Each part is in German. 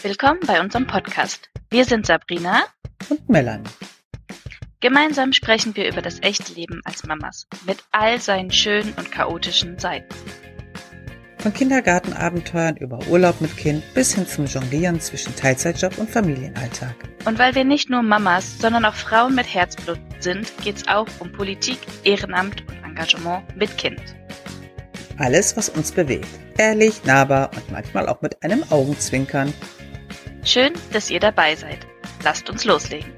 Willkommen bei unserem Podcast. Wir sind Sabrina und Melanie. Gemeinsam sprechen wir über das echte Leben als Mamas mit all seinen schönen und chaotischen Seiten. Von Kindergartenabenteuern über Urlaub mit Kind bis hin zum Jonglieren zwischen Teilzeitjob und Familienalltag. Und weil wir nicht nur Mamas, sondern auch Frauen mit Herzblut sind, geht's auch um Politik, Ehrenamt und Engagement mit Kind. Alles, was uns bewegt. Ehrlich, nahbar und manchmal auch mit einem Augenzwinkern. Schön, dass ihr dabei seid. Lasst uns loslegen.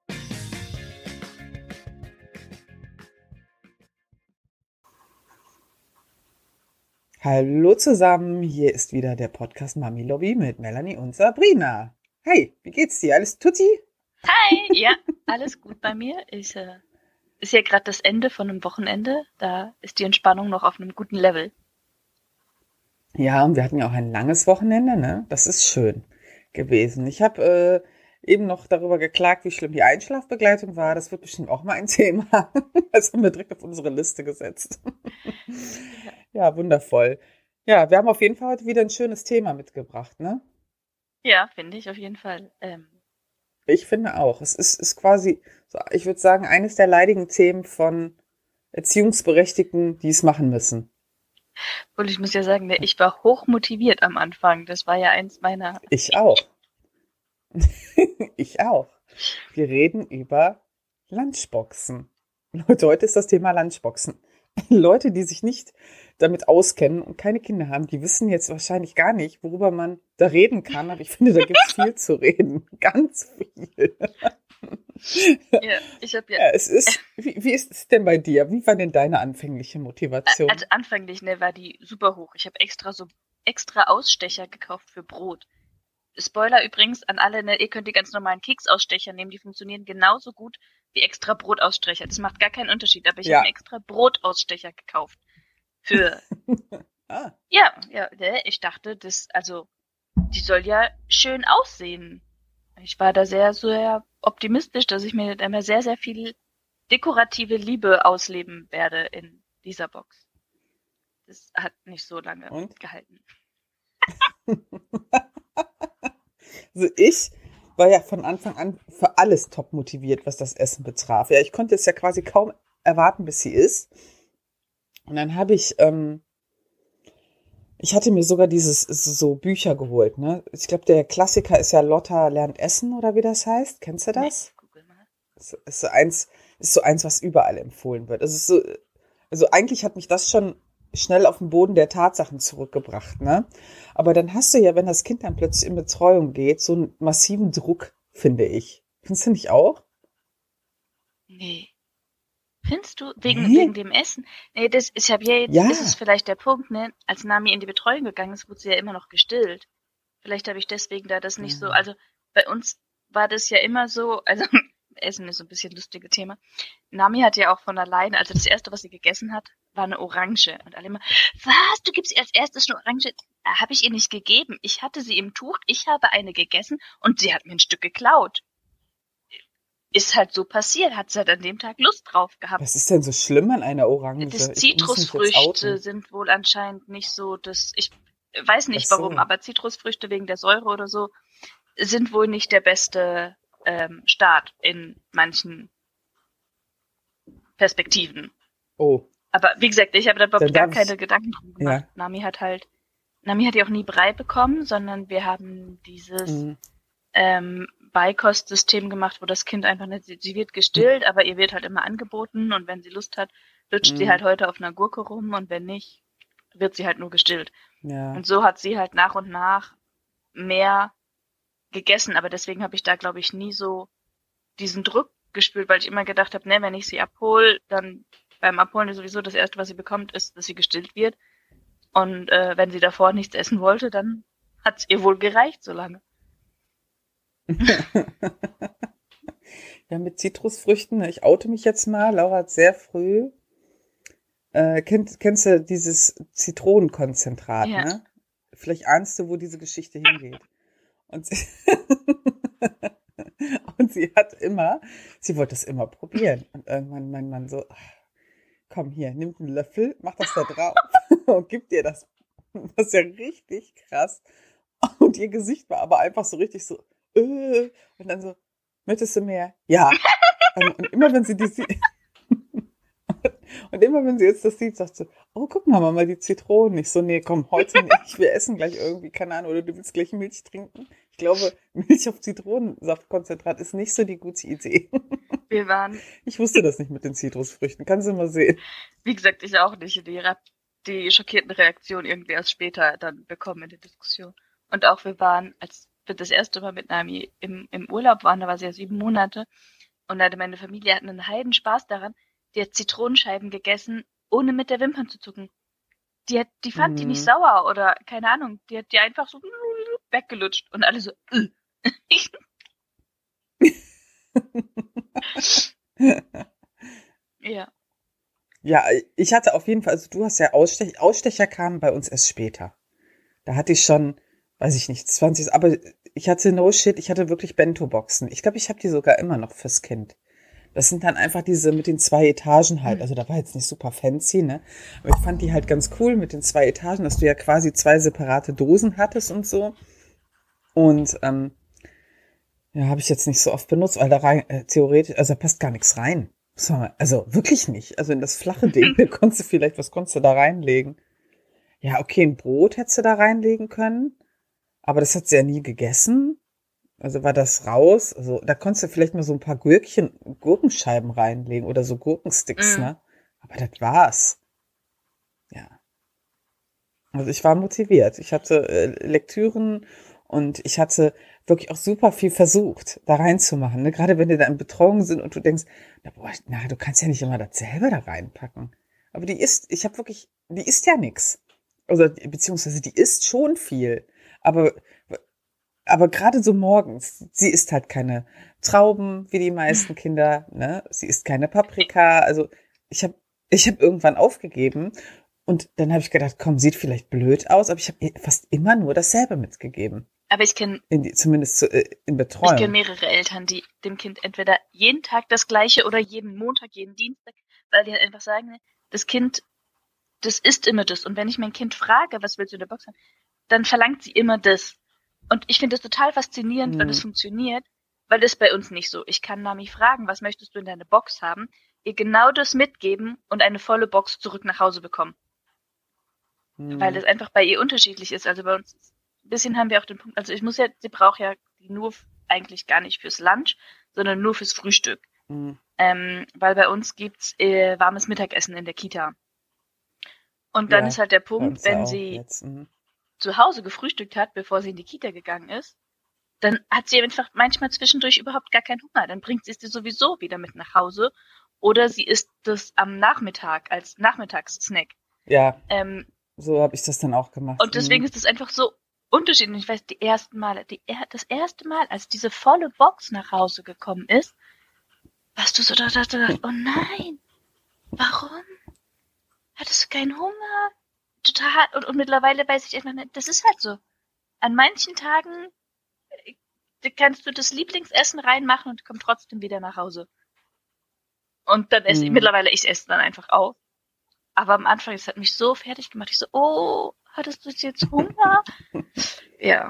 Hallo zusammen, hier ist wieder der Podcast Mami Lobby mit Melanie und Sabrina. Hey, wie geht's dir? Alles tutti? Hi, ja, alles gut bei mir. Ist ja gerade das Ende von einem Wochenende. Da ist die Entspannung noch auf einem guten Level. Ja, und wir hatten ja auch ein langes Wochenende, ne? Das ist schön gewesen. Ich habe eben noch darüber geklagt, wie schlimm die Einschlafbegleitung war. Das wird bestimmt auch mal ein Thema. Das haben wir direkt auf unsere Liste gesetzt. Ja, wundervoll. Ja, wir haben auf jeden Fall heute wieder ein schönes Thema mitgebracht, ne? Ja, finde ich auf jeden Fall. Ich finde auch. Es ist quasi, so, ich würde sagen, eines der leidigen Themen von Erziehungsberechtigten, die es machen müssen. Und ich muss ja sagen, ich war hoch motiviert am Anfang. Das war ja eins meiner... Ich auch. Ich auch. Wir reden über Lunchboxen. Leute, heute ist das Thema Lunchboxen. Leute, die sich nicht damit auskennen und keine Kinder haben, die wissen jetzt wahrscheinlich gar nicht, worüber man da reden kann. Aber ich finde, da gibt es viel zu reden. Ganz viel. Ja, ich habe ja. Wie ist es denn bei dir? Wie war denn deine anfängliche Motivation? Also anfänglich, war die super hoch. Ich habe extra Ausstecher gekauft für Brot. Spoiler übrigens an alle, ihr könnt die ganz normalen Keksausstecher nehmen, die funktionieren genauso gut wie extra Brotausstecher. Das macht gar keinen Unterschied, aber ich habe einen extra Brotausstecher gekauft. Für. Ja, ich dachte, die soll ja schön aussehen. Ich war da sehr, sehr optimistisch, dass ich mir immer sehr, sehr viel dekorative Liebe ausleben werde in dieser Box. Das hat nicht so lange gehalten. Also ich war ja von Anfang an für alles top motiviert, was das Essen betraf. Ja, ich konnte es ja quasi kaum erwarten, bis sie ist. Und dann habe ich hatte mir sogar so Bücher geholt, ne? Ich glaube, der Klassiker ist ja Lotta lernt Essen oder wie das heißt. Kennst du das? Nee, guck mal. Ist so eins, was überall empfohlen wird. Also eigentlich hat mich das schon schnell auf den Boden der Tatsachen zurückgebracht, ne? Aber dann hast du ja, wenn das Kind dann plötzlich in Betreuung geht, so einen massiven Druck, finde ich. Findest du nicht auch? Nee. Findest du? Wegen dem Essen? Nee, ist es vielleicht der Punkt, ne? Als Nami in die Betreuung gegangen ist, wurde sie ja immer noch gestillt. Vielleicht habe ich deswegen da das nicht so, also bei uns war das ja immer so, also Essen ist so ein bisschen ein lustiges Thema. Nami hat ja auch von alleine, also das erste, was sie gegessen hat, war eine Orange. Und alle immer, was, du gibst ihr als erstes eine Orange? Habe ich ihr nicht gegeben. Ich hatte sie im Tuch, ich habe eine gegessen und sie hat mir ein Stück geklaut. Ist halt so passiert, hat sie halt an dem Tag Lust drauf gehabt. Was ist denn so schlimm an einer Orange? Zitrusfrüchte sind wohl anscheinend nicht so, ich weiß nicht warum, aber Zitrusfrüchte wegen der Säure oder so sind wohl nicht der beste Start in manchen Perspektiven. Oh. Aber wie gesagt, ich habe da überhaupt gar keine Gedanken drum gemacht. Ja. Nami hat ja auch nie Brei bekommen, sondern wir haben dieses Beikostsystem gemacht, wo das Kind einfach nicht, sie wird gestillt, aber ihr wird halt immer angeboten und wenn sie Lust hat, lutscht sie halt heute auf einer Gurke rum und wenn nicht, wird sie halt nur gestillt. Ja. Und so hat sie halt nach und nach mehr gegessen, aber deswegen habe ich da, glaube ich, nie so diesen Druck gespürt, weil ich immer gedacht habe, wenn ich sie abhole, dann beim Abholen ist sowieso das Erste, was sie bekommt, ist, dass sie gestillt wird. Und wenn sie davor nichts essen wollte, dann hat es ihr wohl gereicht so lange. Ja, mit Zitrusfrüchten, ich oute mich jetzt mal, Laura hat sehr früh, kennst du dieses Zitronenkonzentrat, ne? Vielleicht ahnst du, wo diese Geschichte hingeht. Und sie wollte es immer probieren. Und irgendwann mein Mann so, komm hier, nimm einen Löffel, mach das da drauf und gib dir das. Das ist ja richtig krass. Und ihr Gesicht war aber einfach so richtig so, und dann so, möchtest du mehr? Ja. Und immer wenn sie und immer wenn sie jetzt das sieht, sagt sie, oh, guck mal, Mama, die Zitronen. Ich so, nee, komm, heute nicht. Wir essen gleich irgendwie, keine Ahnung, oder du willst gleich Milch trinken. Ich glaube, Milch auf Zitronensaftkonzentrat ist nicht so die gute Idee. Wir waren. Ich wusste das nicht mit den Zitrusfrüchten. Kannst du mal sehen. Wie gesagt, ich auch nicht. Ich habe die schockierten Reaktionen irgendwie erst später dann bekommen in der Diskussion. Und auch wir waren, als wir das erste Mal mit Nami im Urlaub waren, da war sie ja 7 Monate, und hatte meine Familie hatten einen Heidenspaß daran, die hat Zitronenscheiben gegessen, ohne mit der Wimpern zu zucken. Die fand die nicht sauer oder keine Ahnung, die hat die einfach so weggelutscht und alle so. Ja. Ja, ich hatte auf jeden Fall, also du hast ja Ausstecher kamen bei uns erst später. Da hatte ich schon, weiß ich nicht, 20, aber ich hatte no shit, ich hatte wirklich Bento-Boxen. Ich glaube, ich habe die sogar immer noch fürs Kind. Das sind dann einfach diese mit den 2 Etagen halt. Also da war jetzt nicht super fancy, ne? Aber ich fand die halt ganz cool mit den 2 Etagen, dass du ja quasi 2 separate Dosen hattest und so. Und ja, habe ich jetzt nicht so oft benutzt, weil da rein, theoretisch, also da passt gar nichts rein. Also wirklich nicht. Also in das flache Ding, was konntest du da reinlegen? Ja, okay, ein Brot hättest du da reinlegen können, aber das hat sie ja nie gegessen. Also war das raus. Also da konntest du vielleicht mal so ein paar Gurkenscheiben reinlegen oder so Gurkensticks, ne? Aber das war's. Ja. Also ich war motiviert. Ich hatte Lektüren und ich hatte wirklich auch super viel versucht, da reinzumachen. Ne? Gerade wenn die da in Betreuung sind und du denkst, du kannst ja nicht immer dasselbe da reinpacken. Aber die isst ja nix. Also, beziehungsweise die isst schon viel. Aber gerade so morgens, sie isst halt keine Trauben wie die meisten Kinder, ne? Sie isst keine Paprika. Also ich hab irgendwann aufgegeben und dann habe ich gedacht, komm, sieht vielleicht blöd aus, aber ich habe fast immer nur dasselbe mitgegeben. Aber ich kenne zumindest in Betreuung. Ich kenne mehrere Eltern, die dem Kind entweder jeden Tag das Gleiche oder jeden Montag, jeden Dienstag, weil die halt einfach sagen, das Kind, das isst immer das. Und wenn ich mein Kind frage, was willst du in der Box haben, dann verlangt sie immer das. Und ich finde das total faszinierend, weil das funktioniert, weil das bei uns nicht so. Ich kann Mami fragen, was möchtest du in deine Box haben, ihr genau das mitgeben und eine volle Box zurück nach Hause bekommen. Weil es einfach bei ihr unterschiedlich ist. Also bei uns ein bisschen haben wir auch den Punkt, also sie braucht ja die nur eigentlich gar nicht fürs Lunch, sondern nur fürs Frühstück. Weil bei uns gibt's warmes Mittagessen in der Kita. Und dann ist halt der Punkt, wenn sie zu Hause gefrühstückt hat, bevor sie in die Kita gegangen ist, dann hat sie einfach manchmal zwischendurch überhaupt gar keinen Hunger. Dann bringt sie es dir sowieso wieder mit nach Hause. Oder sie isst das am Nachmittag als Nachmittagssnack. Ja, so habe ich das dann auch gemacht. Und deswegen ist es einfach so unterschiedlich. Ich weiß, das erste Mal, als diese volle Box nach Hause gekommen ist, warst du so da, oh nein, warum? Hattest du keinen Hunger? Total, und mittlerweile weiß ich einfach nicht, das ist halt so. An manchen Tagen kannst du das Lieblingsessen reinmachen und kommst trotzdem wieder nach Hause. Und dann mittlerweile, ich esse dann einfach auf. Aber am Anfang, es hat mich so fertig gemacht. Ich so, oh, hattest du jetzt Hunger? Ja.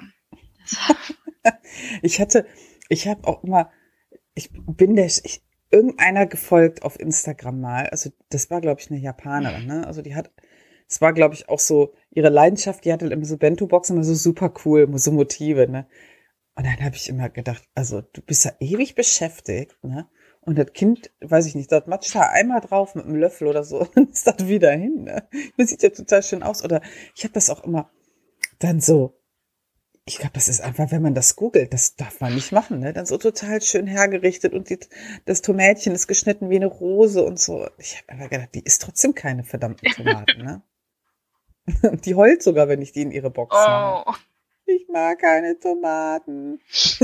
Ich habe auch immer, irgendeiner gefolgt auf Instagram mal. Also das war, glaube ich, eine Japanerin, ne? Also es war, glaube ich, auch so ihre Leidenschaft. Die hatte immer so Bento-Boxen, immer so super cool, so Motive, ne? Und dann habe ich immer gedacht, also du bist ja ewig beschäftigt, ne? Und das Kind, weiß ich nicht, dort matscht da einmal drauf mit einem Löffel oder so, dann ist das wieder hin, ne? Das sieht ja total schön aus. Oder ich habe das auch immer dann so, ich glaube, das ist einfach, wenn man das googelt, das darf man nicht machen, ne? Dann so total schön hergerichtet und das Tomätchen ist geschnitten wie eine Rose und so. Ich habe einfach gedacht, die isst trotzdem keine verdammten Tomaten, ne? Die heult sogar, wenn ich die in ihre Box mache. Ich mag keine Tomaten.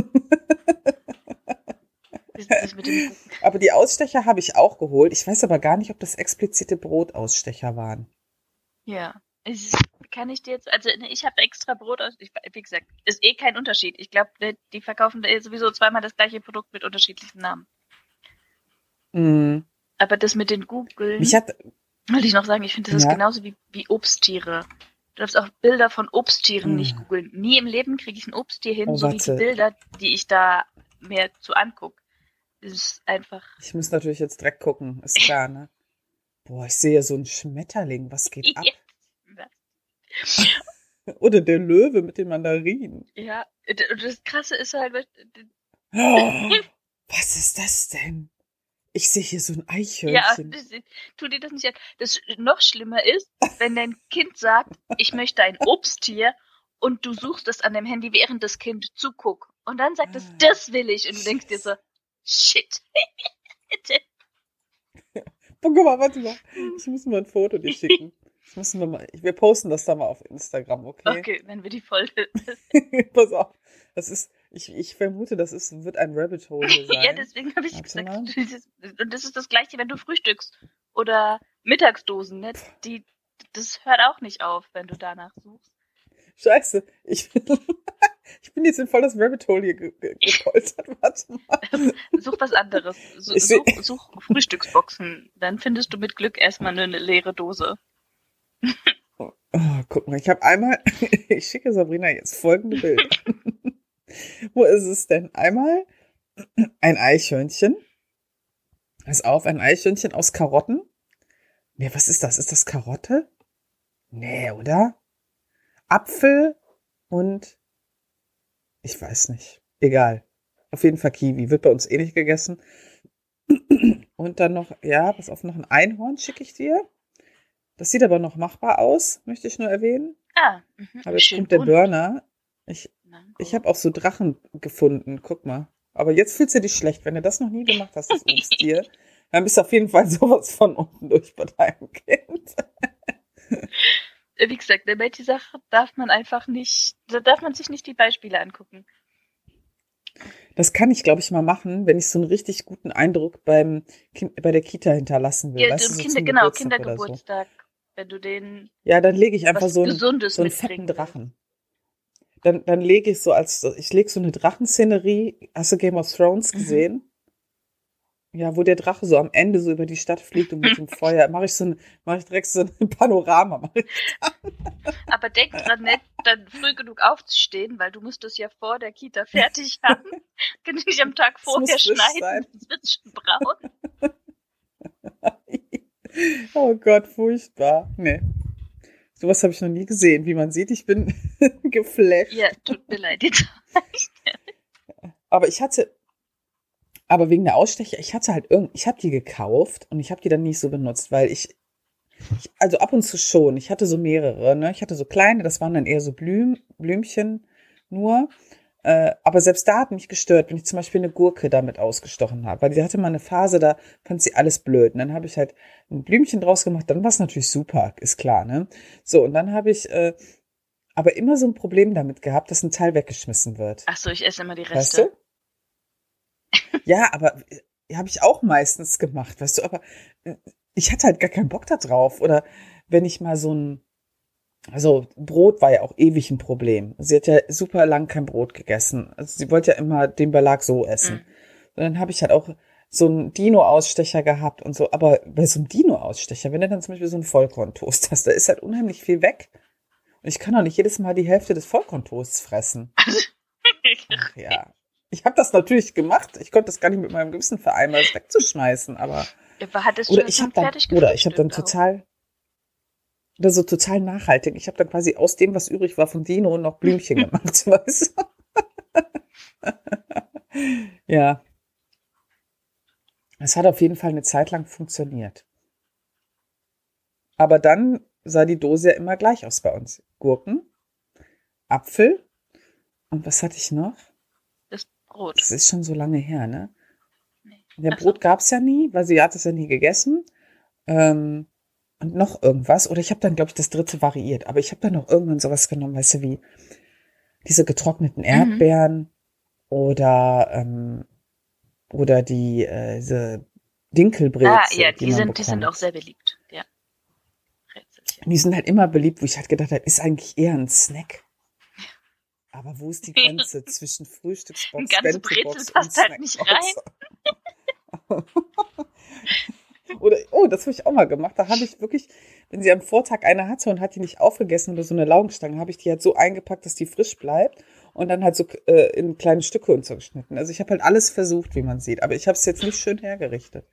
Aber die Ausstecher habe ich auch geholt. Ich weiß aber gar nicht, ob das explizite Brotausstecher waren. Ja, kann ich dir jetzt, also ich habe extra Brot aus, wie gesagt, ist eh kein Unterschied. Ich glaube, die verkaufen sowieso zweimal das gleiche Produkt mit unterschiedlichen Namen. Aber das mit den Googeln, wollte ich noch sagen, ich finde, das ist genauso wie Obsttiere. Du darfst auch Bilder von Obsttieren nicht Hm. googeln. Nie im Leben kriege ich ein Obsttier hin, Oh, so wie die warte. Bilder, die ich da mir zu angucke. Das ist einfach. Ich muss natürlich jetzt direkt gucken. Ist klar, ne? Boah, ich sehe so einen Schmetterling. Was geht ab? Oder der Löwe mit den Mandarinen. Ja, und das Krasse ist halt, Oh, was ist das denn? Ich sehe hier so ein ja, Eichhörnchen. tu dir das nicht an. Das noch schlimmer ist, wenn dein Kind sagt, ich möchte ein Obsttier und du suchst es an dem Handy, während das Kind zuguckt. Und dann sagt es, das will ich. Und du denkst dir so, shit. Oh, guck mal, warte mal. Ich muss mal ein Foto dir schicken. Wir posten das da mal auf Instagram, okay? Okay, wenn wir die Folge. Pass auf. Ich vermute, wird ein Rabbit Hole hier sein. Ja, deswegen habe ich Warte gesagt, mal. und das ist das Gleiche, wenn du frühstückst oder Mittagsdosen, ne? Das hört auch nicht auf, wenn du danach suchst. Scheiße, ich bin jetzt in voll das Rabbit Hole hier gepolstert. Warte mal. Such was anderes. Such Frühstücksboxen. Dann findest du mit Glück erstmal eine leere Dose. Oh, guck mal, ich schicke Sabrina jetzt folgende Bilder. Wo ist es denn? Einmal ein Eichhörnchen. Pass auf, ein Eichhörnchen aus Karotten. Nee, was ist das? Ist das Karotte? Nee, oder? Apfel und ich weiß nicht. Egal. Auf jeden Fall Kiwi. Wird bei uns eh nicht gegessen. Und dann noch, ja, pass auf, noch ein Einhorn schicke ich dir. Das sieht aber noch machbar aus, möchte ich nur erwähnen. Aber jetzt kommt der Burner. Ich habe auch so Drachen gefunden, guck mal. Aber jetzt fühlst du dich schlecht, wenn du das noch nie gemacht hast, das Obsttier. Dann bist du auf jeden Fall sowas von unten durch bei deinem Kind. Wie gesagt, bei manchen Sachen darf man sich nicht die Beispiele angucken. Das kann ich, glaube ich, mal machen, wenn ich so einen richtig guten Eindruck bei der Kita hinterlassen will. Ja, weißt du, so Kindergeburtstag. So. Wenn du den. Ja, dann lege ich einfach so einen fetten willst. Drachen. Dann lege ich ich lege so eine Drachenszenerie. Hast du Game of Thrones gesehen? Ja, wo der Drache so am Ende so über die Stadt fliegt und mit dem Feuer, mache ich direkt so ein Panorama. Aber denk dran, nicht dann früh genug aufzustehen, weil du musst es ja vor der Kita fertig haben. Kann ich nicht am Tag vorher schneiden, sonst wird es schon braun. Oh Gott, furchtbar. Nee. Sowas habe ich noch nie gesehen. Wie man sieht, ich bin geflasht. Ja, tut mir leid, jetzt. Aber wegen der Ausstecher, ich habe die gekauft und ich habe die dann nicht so benutzt, weil also ab und zu schon, ich hatte so mehrere, ne? Ich hatte so kleine, das waren dann eher so Blümchen nur. Aber selbst da hat mich gestört, wenn ich zum Beispiel eine Gurke damit ausgestochen habe, weil sie hatte mal eine Phase, da fand sie alles blöd. Und dann habe ich halt ein Blümchen draus gemacht, dann war es natürlich super, ist klar, ne? So, und dann habe ich aber immer so ein Problem damit gehabt, dass ein Teil weggeschmissen wird. Ach so, ich esse immer die Reste. Weißt du? Ja, aber habe ich auch meistens gemacht, weißt du, aber ich hatte halt gar keinen Bock da drauf. Oder wenn ich mal also Brot war ja auch ewig ein Problem. Sie hat ja super lang kein Brot gegessen. Also sie wollte ja immer den Belag so essen. Und dann habe ich halt auch so einen Dino-Ausstecher gehabt und so. Aber bei so einem Dino-Ausstecher, wenn du dann zum Beispiel so einen Vollkorntoast hast, da ist halt unheimlich viel weg. Und ich kann auch nicht jedes Mal die Hälfte des Vollkorntoasts fressen. Ach ja. Ich habe das natürlich gemacht. Ich konnte das gar nicht mit meinem Gewissen vereinbaren, das wegzuschmeißen, aber ich habe dann total nachhaltig. Ich habe dann quasi aus dem, was übrig war von Dino, noch Blümchen gemacht, weißt du? Ja. Es hat auf jeden Fall eine Zeit lang funktioniert. Aber dann sah die Dose ja immer gleich aus bei uns. Gurken, Apfel und was hatte ich noch? Das Brot. Das ist schon so lange her, ne? Nee. Ja, Brot gab es ja nie, weil sie hat es ja nie gegessen. Und noch irgendwas. Oder ich habe dann, glaube ich, das dritte variiert. Aber ich habe dann noch irgendwann sowas genommen, weißt du, wie diese getrockneten Erdbeeren oder diese Dinkelbrezel. Ah, ja, die sind auch sehr beliebt. Ja. Die sind halt immer beliebt, wo ich halt gedacht habe, ist eigentlich eher ein Snack. Aber wo ist die Grenze zwischen Frühstücksbox, Bento-Box passt halt nicht rein. Oder, oh, das habe ich auch mal gemacht. Da habe ich wirklich, wenn sie am Vortag eine hatte und hat die nicht aufgegessen oder so eine Laugenstange, habe ich die halt so eingepackt, dass die frisch bleibt und dann halt so in kleine Stücke und so geschnitten. Also ich habe halt alles versucht, wie man sieht, aber ich habe es jetzt nicht schön hergerichtet.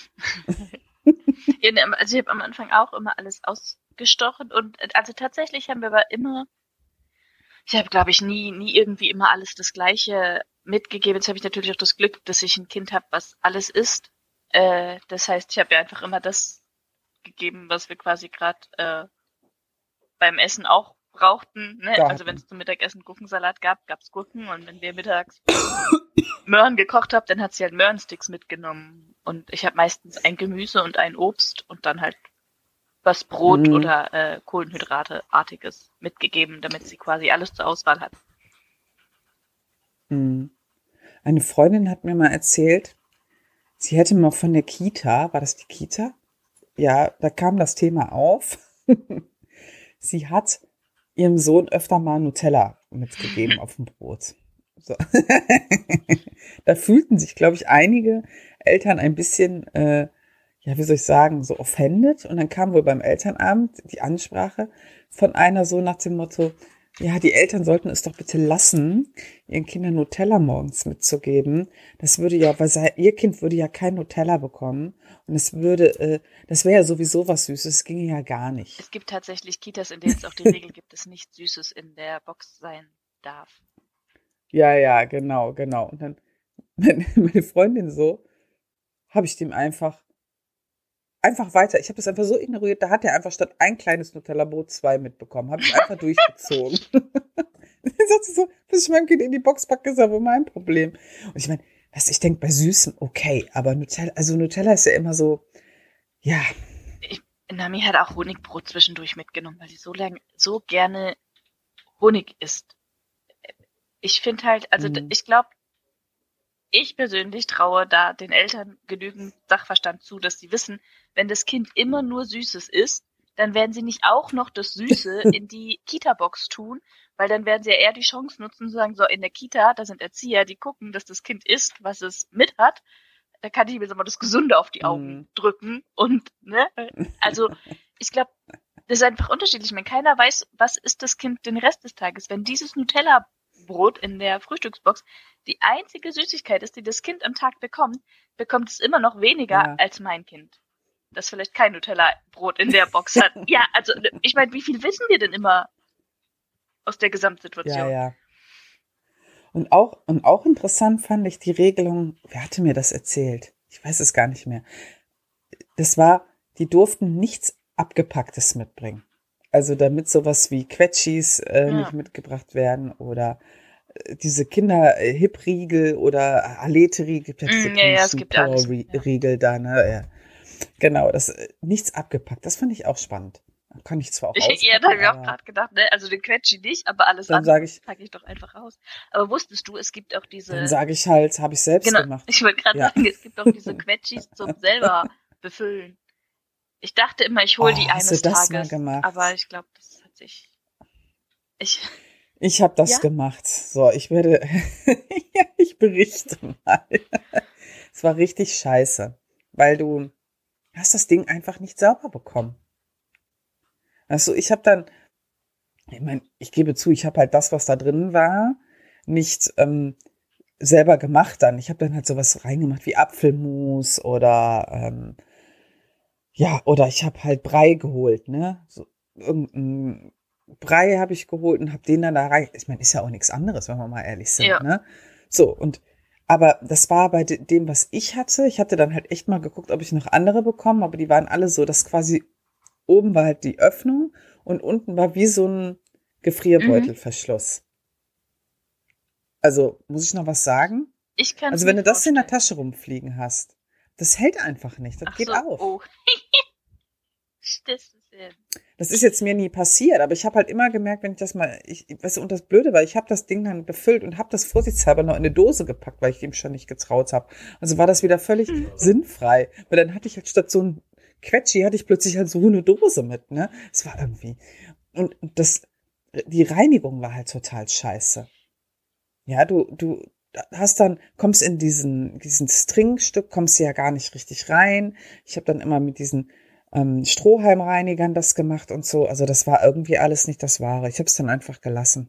Ja, ne, also ich habe am Anfang auch immer alles ausgestochen und also tatsächlich haben wir aber immer, ich habe glaube ich nie irgendwie immer alles das Gleiche mitgegeben. Jetzt habe ich natürlich auch das Glück, dass ich ein Kind habe, was alles isst. Das heißt, ich habe ja einfach immer das gegeben, was wir quasi gerade beim Essen auch brauchten. Ne? Da Also wenn hatten. es zum Mittagessen Gurkensalat gab, gab's Gurken und wenn wir mittags Möhren gekocht habe, dann hat sie halt Möhrensticks mitgenommen. Und ich habe meistens ein Gemüse und ein Obst und dann halt was Brot Mhm. oder Kohlenhydrateartiges mitgegeben, damit sie quasi alles zur Auswahl hat. Mhm. Eine Freundin hat mir mal erzählt, sie hätte mal von der Kita, war das die Kita? Ja, da kam das Thema auf. Sie hat ihrem Sohn öfter mal Nutella mitgegeben auf dem Brot. So. Da fühlten sich, glaube ich, einige Eltern ein bisschen, ja, wie soll ich sagen, so offended. Und dann kam wohl beim Elternabend die Ansprache von einer so nach dem Motto, ja, die Eltern sollten es doch bitte lassen, ihren Kindern Nutella morgens mitzugeben. Das würde ja, weil ihr Kind würde ja kein Nutella bekommen. Und es würde, das wäre ja sowieso was Süßes. Das ginge ja gar nicht. Es gibt tatsächlich Kitas, in denen es auch die Regel gibt, dass nichts Süßes in der Box sein darf. Ja, ja, genau, genau. Und dann meine Freundin so, habe ich dem einfach weiter. Ich habe das einfach so ignoriert. Da hat er einfach statt ein kleines Nutella-Brot 2 mitbekommen. Habe ich einfach durchgezogen. Dann sagt sie so, was ich meinem Kind in die Box packe, ist aber mein Problem. Und ich meine, was ich denke, bei Süßem, okay, aber Nutella, also Nutella ist ja immer so, ja, Nami hat auch Honigbrot zwischendurch mitgenommen, weil sie so gerne Honig isst. Ich finde halt, also mm, ich glaube, ich persönlich traue da den Eltern genügend Sachverstand zu, dass sie wissen, wenn das Kind immer nur Süßes isst, dann werden sie nicht auch noch das Süße in die Kita-Box tun, weil dann werden sie ja eher die Chance nutzen, zu sagen, so in der Kita, da sind Erzieher, die gucken, dass das Kind isst, was es mit hat. Da kann ich mir so mal das Gesunde auf die Augen mm, drücken und, ne? Also, ich glaube, das ist einfach unterschiedlich. Ich meine, keiner weiß, was ist das Kind den Rest des Tages. Wenn dieses Nutella-Brot in der Frühstücksbox die einzige Süßigkeit ist, die das Kind am Tag bekommt, bekommt es immer noch weniger ja, als mein Kind, das vielleicht kein Nutella-Brot in der Box hat. Ja, also ich meine, wie viel wissen wir denn immer aus der ja, Gesamtsituation? ja. Und auch interessant fand ich die Regelung, wer hatte mir das erzählt? Ich weiß es gar nicht mehr. Das war, die durften nichts Abgepacktes mitbringen. Also damit sowas wie Quetschis nicht Ja, mitgebracht werden oder diese Kinder-Hip-Riegel oder Alete-Riegel, gibt ja diese ja, ja, es komischen gibt ja alles. Ja. Power-Riegel da, ne? Ja. Genau, das nichts abgepackt. Das fand ich auch spannend. Kann ich zwar auch Ja, da auspacken, habe ich auch aber gerade gedacht, ne? Also den Quetschi nicht, aber alles dann andere sage ich, packe ich doch einfach raus. Aber wusstest du, es gibt auch dann diese, sage ich halt, habe ich selbst genau, gemacht. ich wollte gerade Ja. sagen, es gibt auch diese Quetschis zum selber befüllen. Ich dachte immer, ich hole Oh, die hast du eines das mal Tages, aber gemacht? ich glaube, das hat sich, ich, Ich habe das ja, gemacht. So, ich werde, ja, ich berichte mal. Es war richtig scheiße, weil du hast das Ding einfach nicht sauber bekommen. Also ich habe dann, ich meine, ich gebe zu, ich habe halt das, was da drin war, nicht selber gemacht dann. Ich habe dann halt sowas reingemacht wie Apfelmus oder ja, oder ich habe halt Brei geholt, ne? So, irgendein Brei habe ich geholt und habe den dann da rein. Ich meine, ist ja auch nichts anderes, wenn wir mal ehrlich sind, ja, ne? So, und aber das war bei dem, was ich hatte. Ich hatte dann halt echt mal geguckt, ob ich noch andere bekomme, aber die waren alle so, dass quasi oben war halt die Öffnung und unten war wie so ein mhm. Gefrierbeutelverschluss. Also, muss ich noch was sagen? Ich kann es Also, mir wenn du das in der vorstellen. Tasche rumfliegen hast, das hält einfach nicht, das Ach geht so, auf. oh, das ist ja, Das ist jetzt mir nie passiert, aber ich habe halt immer gemerkt, wenn ich das mal, weißt du, und das Blöde war, ich habe das Ding dann befüllt und habe das vorsichtshalber noch in eine Dose gepackt, weil ich dem schon nicht getraut habe. Also war das wieder völlig sinnfrei, weil dann hatte ich halt statt so ein Quetschi, hatte ich plötzlich halt so eine Dose mit, ne? Es war irgendwie, und die Reinigung war halt total scheiße. Ja, du kommst in diesen Stringstück, kommst du ja gar nicht richtig rein. Ich habe dann immer mit diesen Strohhalmreinigern das gemacht und so. Also das war irgendwie alles nicht das Wahre. Ich habe es dann einfach gelassen.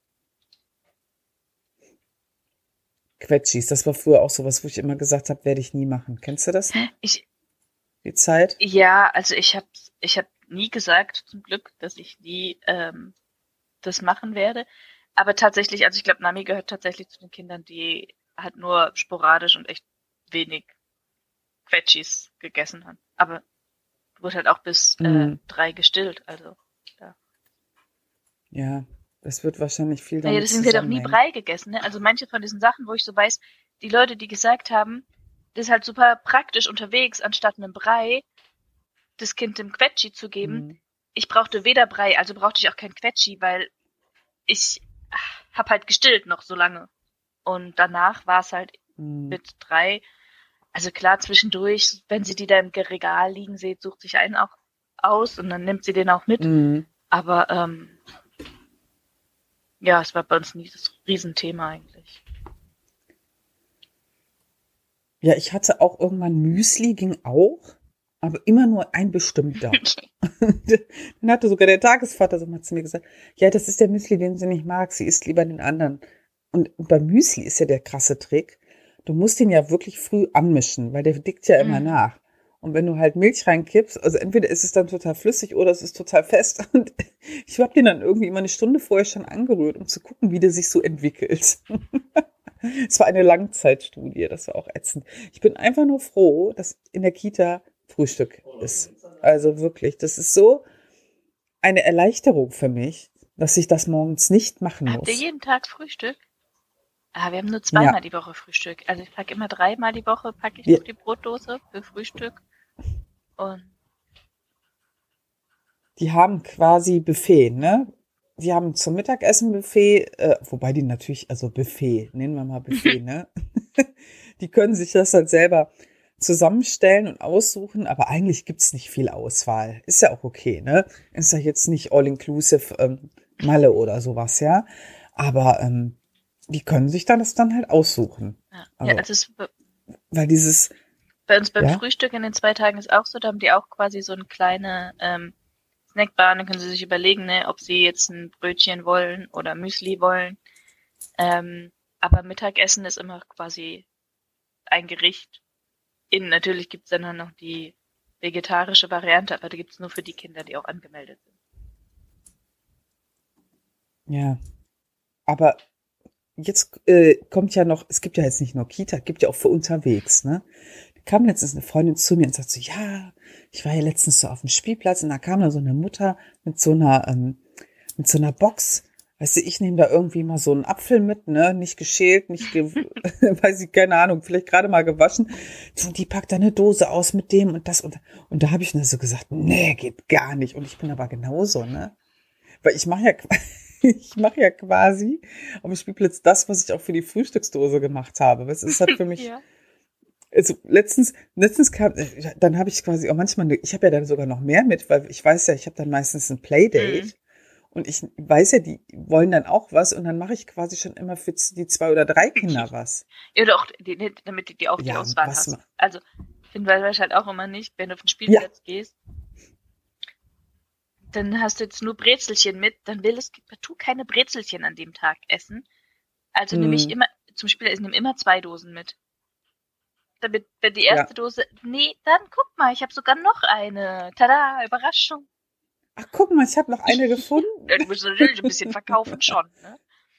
Quetschis, das war früher auch sowas, wo ich immer gesagt habe, werde ich nie machen. Kennst du das noch? Die Zeit? Ja, also ich hab nie gesagt, zum Glück, dass ich nie das machen werde. Aber tatsächlich, also ich glaube, Nami gehört tatsächlich zu den Kindern, die halt nur sporadisch und echt wenig Quetschis gegessen haben. Aber wurde halt auch bis 3 gestillt, also ja. Ja, das wird wahrscheinlich viel Naja, damit deswegen wird auch nie zusammenhängen. Brei gegessen, ne? Also manche von diesen Sachen, wo ich so weiß, die Leute, die gesagt haben, das ist halt super praktisch unterwegs, anstatt einem Brei das Kind dem Quetschi zu geben. Mhm. Ich brauchte weder Brei, also brauchte ich auch kein Quetschi, weil ich hab halt gestillt noch so lange. Und danach war es halt mit 3. Also klar, zwischendurch, wenn sie die da im Regal liegen sieht, sucht sich einen auch aus und dann nimmt sie den auch mit. Mhm. Aber ja, es war bei uns nie das Riesenthema eigentlich. Ja, ich hatte auch irgendwann Müsli, ging auch, aber immer nur ein bestimmter. Dann hatte sogar der Tagesvater so mal zu mir gesagt, ja, das ist der Müsli, den sie nicht mag, sie isst lieber den anderen. Und beim Müsli ist ja der krasse Trick, du musst den ja wirklich früh anmischen, weil der dickt ja immer nach. Und wenn du halt Milch reinkippst, also entweder ist es dann total flüssig oder es ist total fest. Und ich habe den dann irgendwie immer eine Stunde vorher schon angerührt, um zu gucken, wie der sich so entwickelt. Es war eine Langzeitstudie, das war auch ätzend. Ich bin einfach nur froh, dass in der Kita Frühstück ist. Also wirklich, das ist so eine Erleichterung für mich, dass ich das morgens nicht machen muss. Habt ihr jeden Tag Frühstück? Wir haben nur Ja. zweimal die Woche Frühstück. Also ich packe immer 3-mal die Woche, packe ich noch die Brotdose für Frühstück. Und die haben quasi Buffet, ne? Die haben zum Mittagessen Buffet, wobei die natürlich, also Buffet, nennen wir mal Buffet, ne? Die können sich das halt selber zusammenstellen und aussuchen, aber eigentlich gibt's nicht viel Auswahl. Ist ja auch okay, ne? Ist ja jetzt nicht all-inclusive Malle oder sowas, ja? Aber die können sich das dann halt aussuchen. ja, also es, weil dieses bei uns beim ja? Frühstück in den 2 Tagen ist auch so, da haben die auch quasi so eine kleine Snackbar, dann können sie sich überlegen, ne, ob sie jetzt ein Brötchen wollen oder Müsli wollen. Aber Mittagessen ist immer quasi ein Gericht. Natürlich gibt's dann noch die vegetarische Variante, aber die gibt's nur für die Kinder, die auch angemeldet sind. Ja. Aber jetzt kommt ja noch, es gibt ja jetzt nicht nur Kita, gibt ja auch für unterwegs, ne? Da kam letztens eine Freundin zu mir und sagte so, ja, ich war ja letztens so auf dem Spielplatz und da kam da so eine Mutter mit so einer Box. Weißt du, ich nehme da irgendwie mal so einen Apfel mit, ne, nicht geschält, weiß ich, keine Ahnung, vielleicht gerade mal gewaschen. Und die packt da eine Dose aus mit dem und das und da habe ich dann so gesagt, nee, geht gar nicht. Und ich bin aber genauso, ne? Weil ich mache ja quasi auf dem Spielplatz das, was ich auch für die Frühstücksdose gemacht habe. Es ist halt für mich, Ja. also letztens kam, dann habe ich quasi auch manchmal, ich habe ja dann sogar noch mehr mit, weil ich weiß ja, ich habe dann meistens ein Playdate und ich weiß ja, die wollen dann auch was und dann mache ich quasi schon immer für die 2 oder 3 Kinder was. Ja, oder auch, damit die auch die Ja, Auswahl was hast. Also, weiß ich halt auch immer nicht, wenn du auf den Spielplatz gehst, dann hast du jetzt nur Brezelchen mit, dann will es partout keine Brezelchen an dem Tag essen. Also nehme ich immer, zum Spiel, ich nehme immer 2 Dosen mit. Damit, wenn die erste Dose, nee, dann guck mal, ich habe sogar noch eine. Tada, Überraschung. Ach, guck mal, ich habe noch eine gefunden. Ja, du musst natürlich ein bisschen verkaufen schon, ne?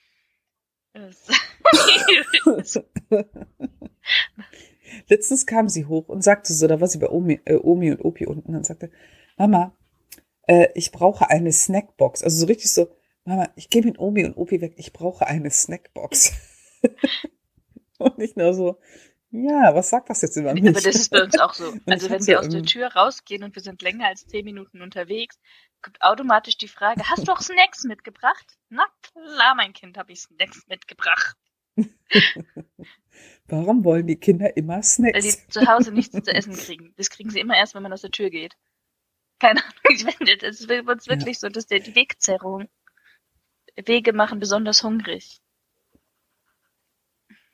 Letztens kam sie hoch und sagte so, da war sie bei Omi und Opi unten und sagte, Mama, ich brauche eine Snackbox. Also so richtig so, Mama, ich gehe mit Omi und Opi weg, ich brauche eine Snackbox. Und ich nur so, ja, was sagt das jetzt über mich? Aber das ist bei uns auch so. Also wenn wir aus der Tür rausgehen und wir sind länger als 10 Minuten unterwegs, kommt automatisch die Frage, hast du auch Snacks mitgebracht? Na klar, mein Kind, habe ich Snacks mitgebracht. Warum wollen die Kinder immer Snacks? Weil die zu Hause nichts zu essen kriegen. Das kriegen sie immer erst, wenn man aus der Tür geht. Keine Ahnung, ich finde, das ist bei uns wirklich so, dass die Wegzerrung. Wege machen besonders hungrig.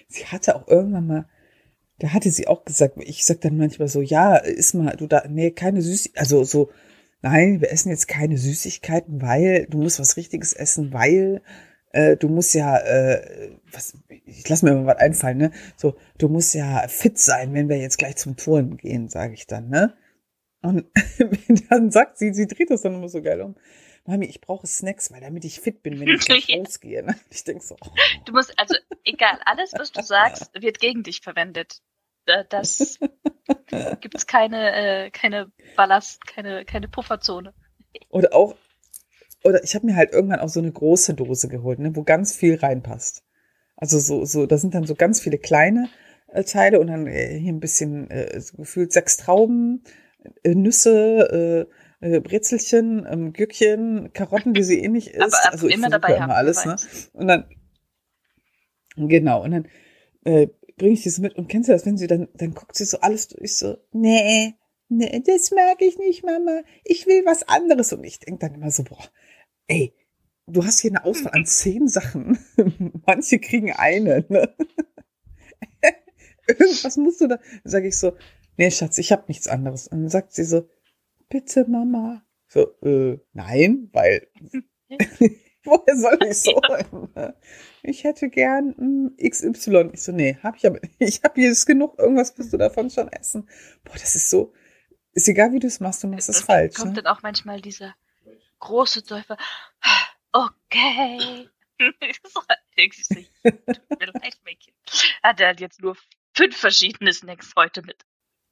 sie hatte auch irgendwann mal, da hatte sie auch gesagt, ich sag dann manchmal so, ja, iss mal, nee, keine Süßigkeiten, also so, nein, wir essen jetzt keine Süßigkeiten, weil du musst was Richtiges essen, weil du musst ja, ich lass mir mal was einfallen, ne? So, du musst ja fit sein, wenn wir jetzt gleich zum Turnen gehen, sage ich dann, ne? Und dann sagt sie dreht das dann immer so geil um. Mami, ich brauche Snacks, weil damit ich fit bin, wenn ich gleich rausgehe. Ne? Ich denke so, oh. Du musst, also egal, alles, was du sagst, wird gegen dich verwendet. Das gibt's keine Ballast, keine Pufferzone. Oder ich habe mir halt irgendwann auch so eine große Dose geholt, ne, wo ganz viel reinpasst. Also so, da sind dann so ganz viele kleine Teile und dann hier ein bisschen so gefühlt 6 Trauben, Nüsse, Brezelchen, Gürkchen, Karotten, die sie eh nicht isst. Aber also ich immer versuche dabei ja immer haben, alles, ne? Und dann, genau, und dann bringe ich das mit und kennst du das, wenn sie dann guckt sie so alles durch, so, nee, das mag ich nicht, Mama, ich will was anderes. Und ich denke dann immer so, boah, ey, du hast hier eine Auswahl an 10 Sachen. Manche kriegen eine, ne? Irgendwas musst du da. Dann sage ich so, nee, Schatz, ich habe nichts anderes. Und dann sagt sie so, bitte, Mama. So, nein, weil woher soll ich so? Ich hätte gern XY. Ich so, nee, hab ich aber nicht. Ich habe jetzt genug, irgendwas wirst du davon schon essen. Boah, das ist so, ist egal, wie du es machst es falsch. Kommt ne? dann auch manchmal dieser große Teufel, okay. So, tut mir leid, mein Kind. Hat er halt jetzt nur 5 verschiedene Snacks heute mit.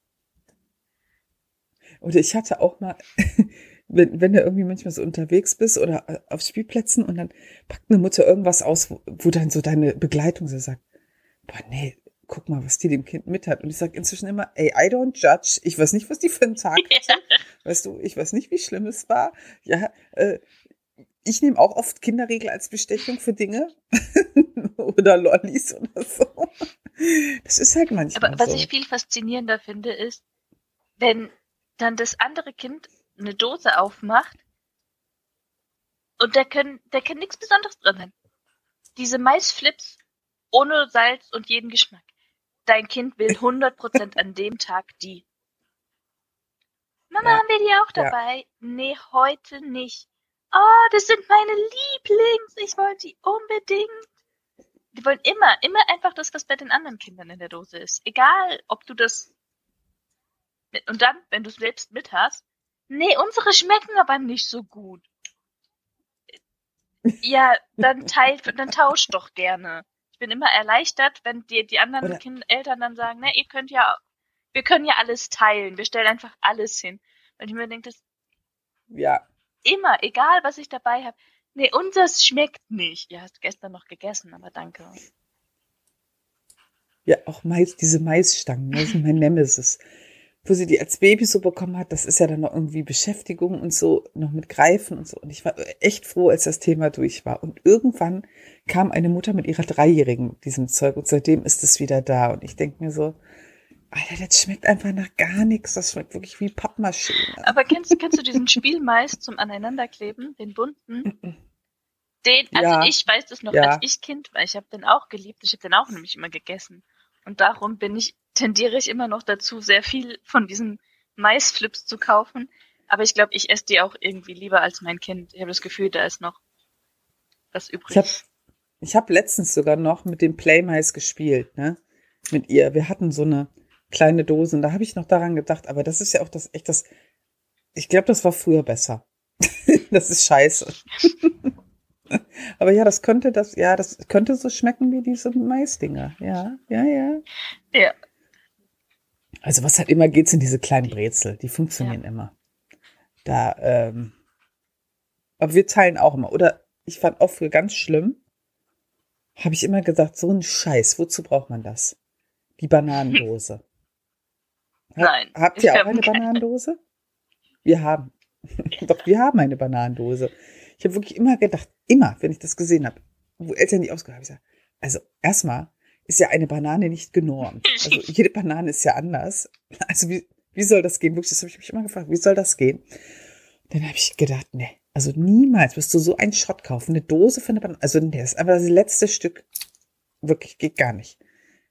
Oder ich hatte auch mal, wenn du irgendwie manchmal so unterwegs bist oder auf Spielplätzen und dann packt eine Mutter irgendwas aus, wo dann so deine Begleitung so sagt, boah, nee, guck mal, was die dem Kind mit hat. Und ich sage inzwischen immer, ey, I don't judge. Ich weiß nicht, was die für einen Tag hatte. Weißt du, ich weiß nicht, wie schlimm es war. Ja, ich nehme auch oft Kinderriegel als Bestechung für Dinge. Oder Lollis oder so. Das ist halt manchmal Aber was so. ich viel faszinierender finde, ist, wenn dann das andere Kind eine Dose aufmacht und da kann nichts Besonderes drin sein. Diese Maisflips ohne Salz und jeden Geschmack. Dein Kind will 100% an dem Tag die. Mama, Ja. haben wir die auch dabei? Ja. Nee, heute nicht. Oh, das sind meine Lieblings. Ich wollte die unbedingt. Die wollen immer einfach das, was bei den anderen Kindern in der Dose ist. Egal, ob du das... Und dann, wenn du es selbst mit hast, nee, unsere schmecken aber nicht so gut. Ja, dann tausch doch gerne. Ich bin immer erleichtert, wenn die anderen Eltern dann sagen, ne, wir können ja alles teilen. Wir stellen einfach alles hin. Und ich mir denke, das immer, egal was ich dabei habe. Nee, unseres schmeckt nicht. Ja, hast gestern noch gegessen, aber danke. Ja, auch diese Maisstangen, das ist mein Nemesis. Wo sie die als Baby so bekommen hat, das ist ja dann noch irgendwie Beschäftigung und so, noch mit Greifen und so. Und ich war echt froh, als das Thema durch war. Und irgendwann kam eine Mutter mit ihrer 3-Jährigen mit diesem Zeug und seitdem ist es wieder da. Und ich denke mir so, Alter, das schmeckt einfach nach gar nichts. Das schmeckt wirklich wie Pappmaschine. Aber kennst du diesen Spielmais zum Aneinanderkleben, den bunten? Ich weiß das noch, als ich Kind war. Ich habe den auch geliebt. Ich habe den auch nämlich immer gegessen. Und darum tendiere ich immer noch dazu, sehr viel von diesen Maisflips zu kaufen. Aber ich glaube, ich esse die auch irgendwie lieber als mein Kind. Ich habe das Gefühl, da ist noch was übrig. Ich hab letztens sogar noch mit dem Playmais gespielt, ne? Mit ihr. Wir hatten so eine kleine Dose und da habe ich noch daran gedacht, aber das ist ja auch ich glaube, das war früher besser. Das ist scheiße. Aber ja, das könnte so schmecken wie diese Maisdinger. Ja. Ja. Also was halt immer geht, sind diese kleinen Brezel. Die funktionieren immer. Aber wir teilen auch immer. Oder ich fand auch früher ganz schlimm, habe ich immer gesagt, so ein Scheiß, wozu braucht man das? Die Bananendose. Nein. Habt ihr auch eine Bananendose? Wir haben. Doch, wir haben eine Bananendose. Ich habe wirklich immer gedacht, wenn ich das gesehen habe, wo Eltern die ausgehört haben, ich sage, also erstmal ist ja eine Banane nicht genormt. Also jede Banane ist ja anders. Also wie soll das gehen? Wirklich, das habe ich mich immer gefragt, wie soll das gehen? Dann habe ich gedacht, nee, also niemals wirst du so einen Schrott kaufen, eine Dose für eine Banane. Also nee, das ist einfach das letzte Stück. Wirklich, geht gar nicht.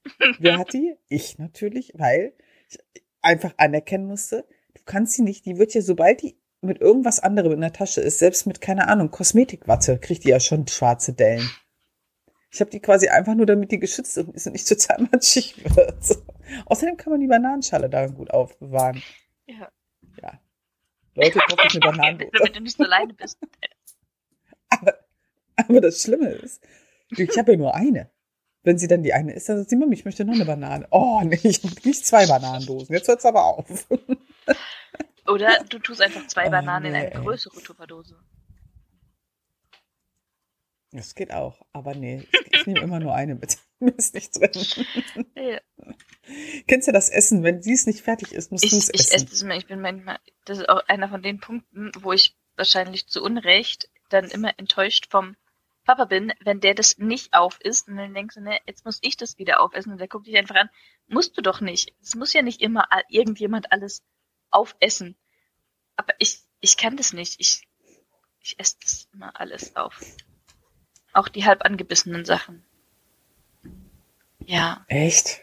Wer hat die? Ich natürlich, weil ich einfach anerkennen musste, du kannst sie nicht, die wird ja, sobald die mit irgendwas anderem in der Tasche ist, selbst mit, keine Ahnung, Kosmetikwatte, kriegt die ja schon schwarze Dellen. Ich habe die quasi einfach nur, damit die geschützt ist und nicht total matschig wird. Außerdem kann man die Bananenschale darin gut aufbewahren. Ja. Ja. Leute, kauft euch eine Bananendose. Damit du nicht so alleine bist. Aber das Schlimme ist, ich habe ja nur eine. Wenn sie dann die eine ist, dann sagt sie, Mami, ich möchte noch eine Banane. Oh, nee, ich habe nicht 2 Bananendosen. Jetzt hört es aber auf. Oder du tust einfach 2 Bananen nee, in eine größere Tupperdose. Das geht auch, aber nee, ich nehme immer nur eine mit. Mir ist nichts drin. Ja. Kennst du das Essen? Wenn sie es nicht fertig ist, musst du es Ich essen. esse das immer, ich bin manchmal, das ist auch einer von den Punkten, wo ich wahrscheinlich zu Unrecht dann immer enttäuscht vom Papa bin, wenn der das nicht aufisst und dann denkst du, ne, jetzt muss ich das wieder aufessen und der guckt dich einfach an, musst du doch nicht. Es muss ja nicht immer irgendjemand alles aufessen. Aber ich kann das nicht. Ich esse das immer alles auf. Auch die halb angebissenen Sachen. Ja. Echt?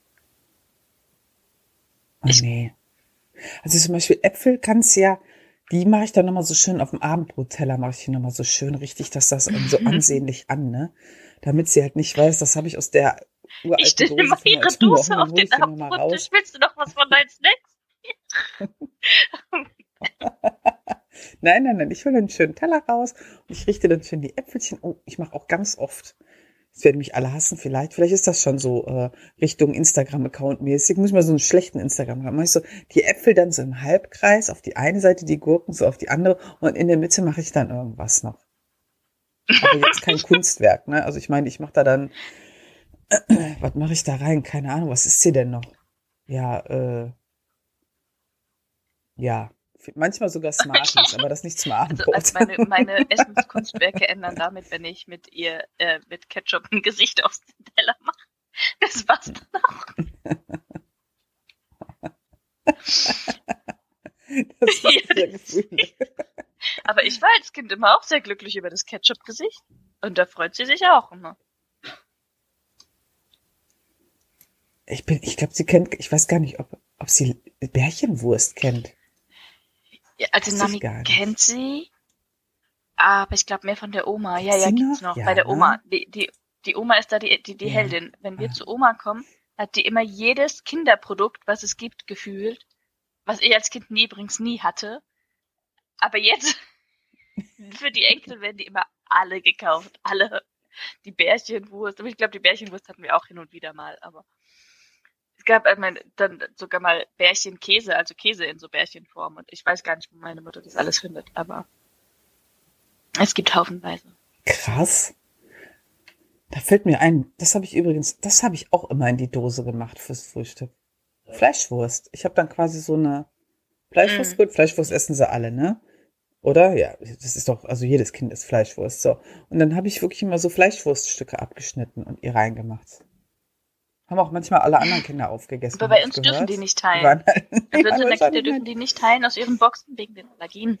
Oh, nee. Also zum Beispiel Äpfel kannst ja, die mache ich dann nochmal so schön auf dem Abendbrotteller, mache ich die nochmal so schön richtig, dass das so ansehnlich an, ne? Damit sie halt nicht weiß, das habe ich aus der uralten Ich stelle Dose immer von ihre als Hunger. Dose auf den Abendbrottisch. Willst du noch was von deinen Snacks? Nein, ich hole einen schönen Teller raus und ich richte dann schön die Äpfelchen. Oh, ich mache auch ganz oft. Jetzt werden mich alle hassen vielleicht. Vielleicht ist das schon so Richtung Instagram-Account mäßig. Muss ich mal so einen schlechten Instagram-Account. Mache ich so die Äpfel dann so im Halbkreis, auf die eine Seite die Gurken, so auf die andere und in der Mitte mache ich dann irgendwas noch. Aber jetzt kein Kunstwerk, ne? Also ich meine, ich mache da dann, was mache ich da rein? Keine Ahnung, was ist hier denn noch? Ja, manchmal sogar Smarties, aber das nicht zum Abendbrot. Also meine Essenskunstwerke ändern damit, wenn ich mit ihr mit Ketchup ein Gesicht auf den Teller mache. Das war's dann auch. Das macht ja Gefühle. Aber ich war als Kind immer auch sehr glücklich über das Ketchup-Gesicht. Und da freut sie sich auch immer. Ich glaube, sie kennt, ich weiß gar nicht, ob sie Bärchenwurst kennt. Ja, also Nami kennt sie, aber ich glaube mehr von der Oma. Ja, gibt's noch. Ja, bei der Oma. Die Oma ist da die Heldin. Wenn wir zu Oma kommen, hat die immer jedes Kinderprodukt, was es gibt, gefühlt. Was ich als Kind übrigens nie hatte. Aber jetzt, für die Enkel werden die immer alle gekauft. Alle. Die Bärchenwurst. Aber ich glaube, die Bärchenwurst hatten wir auch hin und wieder mal, aber es gab dann sogar mal Bärchenkäse, also Käse in so Bärchenform. Und ich weiß gar nicht, wo meine Mutter das alles findet, aber es gibt haufenweise. Krass. Da fällt mir ein, das habe ich auch immer in die Dose gemacht fürs Frühstück. Fleischwurst. Ich habe dann quasi so eine Fleischwurst. Gut, Fleischwurst essen sie alle, ne? Oder? Ja, das ist doch, also jedes Kind isst Fleischwurst. So. Und dann habe ich wirklich immer so Fleischwurststücke abgeschnitten und ihr reingemacht. Haben auch manchmal alle anderen Kinder aufgegessen. Aber bei uns dürfen die nicht teilen. Also unsere Kinder dürfen die nicht teilen aus ihren Boxen wegen den Allergien.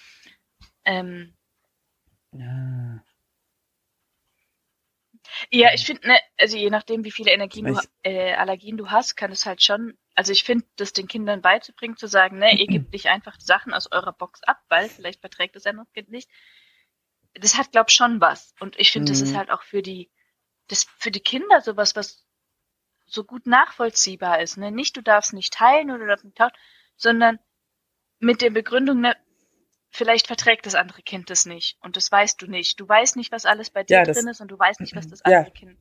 Ja, ich finde, ne, also je nachdem, wie viele Allergien du hast, kann es halt schon, also ich finde, das den Kindern beizubringen, zu sagen, ne, ihr gebt nicht einfach Sachen aus eurer Box ab, weil vielleicht verträgt das andere Kind nicht. Das hat, glaub ich, schon was. Und ich finde, das ist halt auch für die Kinder sowas, was so gut nachvollziehbar ist. Ne? Nicht, du darfst nicht teilen oder du darfst nicht tauschen, sondern mit der Begründung, ne, vielleicht verträgt das andere Kind das nicht und das weißt du nicht. Du weißt nicht, was alles bei dir drin ist und du weißt nicht, was das andere Kind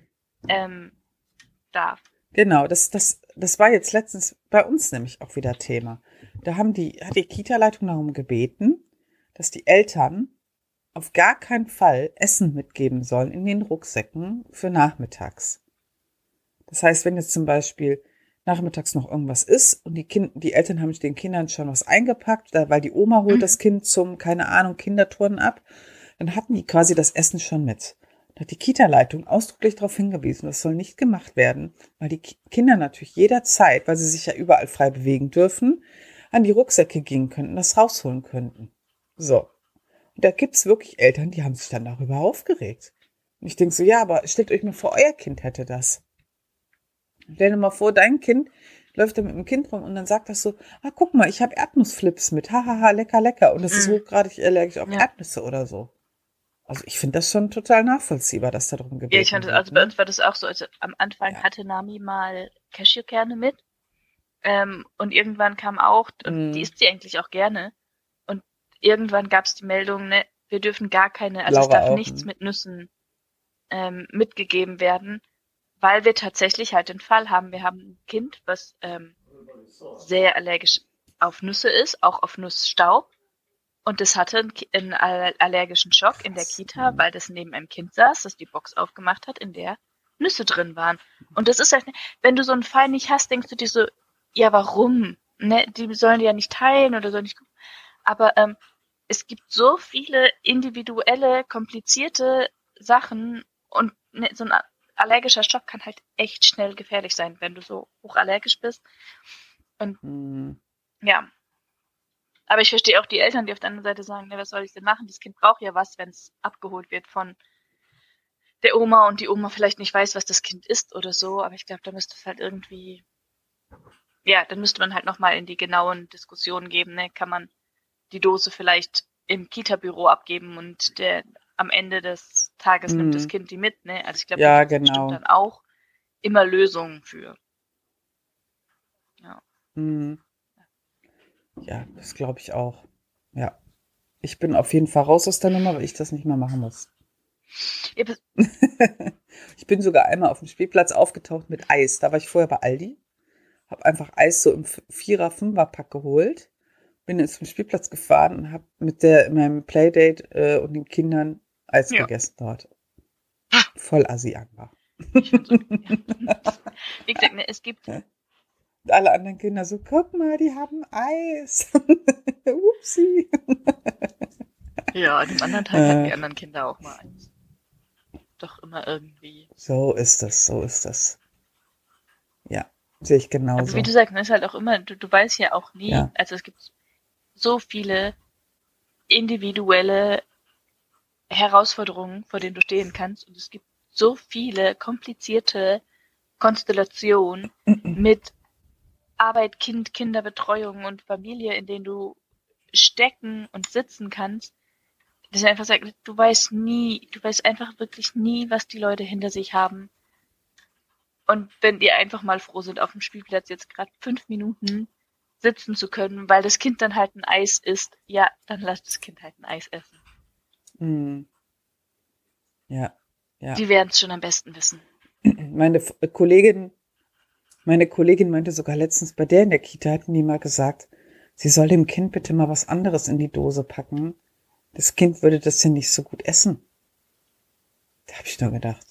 darf. Genau, das war jetzt letztens bei uns nämlich auch wieder Thema. Da hat die Kita-Leitung darum gebeten, dass die Eltern auf gar keinen Fall Essen mitgeben sollen in den Rucksäcken für nachmittags. Das heißt, wenn jetzt zum Beispiel nachmittags noch irgendwas ist und die Eltern haben den Kindern schon was eingepackt, weil die Oma holt das Kind zum, keine Ahnung, Kinderturnen ab, dann hatten die quasi das Essen schon mit. Da hat die Kita-Leitung ausdrücklich darauf hingewiesen, das soll nicht gemacht werden, weil die Kinder natürlich jederzeit, weil sie sich ja überall frei bewegen dürfen, an die Rucksäcke gehen könnten, das rausholen könnten. So. Und da gibt's wirklich Eltern, die haben sich dann darüber aufgeregt. Und ich denke so, ja, aber stellt euch mal vor, euer Kind hätte das. Stell dir mal vor, dein Kind läuft da mit dem Kind rum und dann sagt das so, guck mal, ich habe Erdnussflips mit, hahaha, lecker, lecker. Und das ist hochgradig allergisch auf Erdnüsse oder so. Also ich finde das schon total nachvollziehbar, dass da drum gebeten Ja, ich fand wird. also bei uns war das auch so, also am Anfang hatte Nami mal Cashewkerne mit. Und irgendwann kam auch, und die isst sie eigentlich auch gerne. Und irgendwann gab es die Meldung, ne, wir dürfen gar keine, also es Laura darf auch. nichts mit Nüssen mitgegeben werden, weil wir tatsächlich halt den Fall haben, wir haben ein Kind, was sehr allergisch auf Nüsse ist, auch auf Nussstaub. Und das hatte einen allergischen Schock in der Kita, weil das neben einem Kind saß, das die Box aufgemacht hat, in der Nüsse drin waren. Und das ist halt, wenn du so einen Fall nicht hast, denkst du dir so, ja, warum? Ne, die sollen ja nicht teilen oder sollen nicht. Aber es gibt so viele individuelle, komplizierte Sachen und ne, so ein allergischer Schock kann halt echt schnell gefährlich sein, wenn du so hochallergisch bist. Und ja. Aber ich verstehe auch die Eltern, die auf der anderen Seite sagen, ne, was soll ich denn machen? Das Kind braucht ja was, wenn es abgeholt wird von der Oma und die Oma vielleicht nicht weiß, was das Kind isst oder so. Aber ich glaube, da müsste es halt irgendwie, ja, dann müsste man halt nochmal in die genauen Diskussionen geben, ne? Kann man die Dose vielleicht im Kita-Büro abgeben und am Ende des Tages nimmt das Kind die mit, ne? Also ich glaube, da gibt es bestimmt dann auch immer Lösungen für. Ja. Ja, das glaube ich auch. Ja. Ich bin auf jeden Fall raus aus der Nummer, weil ich das nicht mehr machen muss. Ich bin sogar einmal auf dem Spielplatz aufgetaucht mit Eis. Da war ich vorher bei Aldi. Hab einfach Eis so im 4er-, 5er-Pack geholt. Bin jetzt zum Spielplatz gefahren und habe mit meinem Playdate und den Kindern Eis gegessen dort. Voll assi einfach. Wie gesagt, ne, es gibt und alle anderen Kinder so, guck mal, die haben Eis. Upsi. Ja, an dem anderen Tag hatten die anderen Kinder auch mal Eis. Doch immer irgendwie. So ist das. Ja, sehe ich genauso. Aber wie du sagst, ist halt auch immer, du weißt ja auch nie, also es gibt so viele individuelle Herausforderungen, vor denen du stehen kannst, und es gibt so viele komplizierte Konstellationen mit Arbeit, Kind, Kinderbetreuung und Familie, in denen du stecken und sitzen kannst, dass ich einfach sage, du weißt einfach wirklich nie, was die Leute hinter sich haben. Und wenn die einfach mal froh sind, auf dem Spielplatz jetzt gerade 5 Minuten sitzen zu können, weil das Kind dann halt ein Eis isst, ja, dann lass das Kind halt ein Eis essen. Ja. Die werden es schon am besten wissen. Meine Kollegin meinte sogar letztens, bei der in der Kita hatten die mal gesagt, sie soll dem Kind bitte mal was anderes in die Dose packen. Das Kind würde das ja nicht so gut essen. Da habe ich nur gedacht,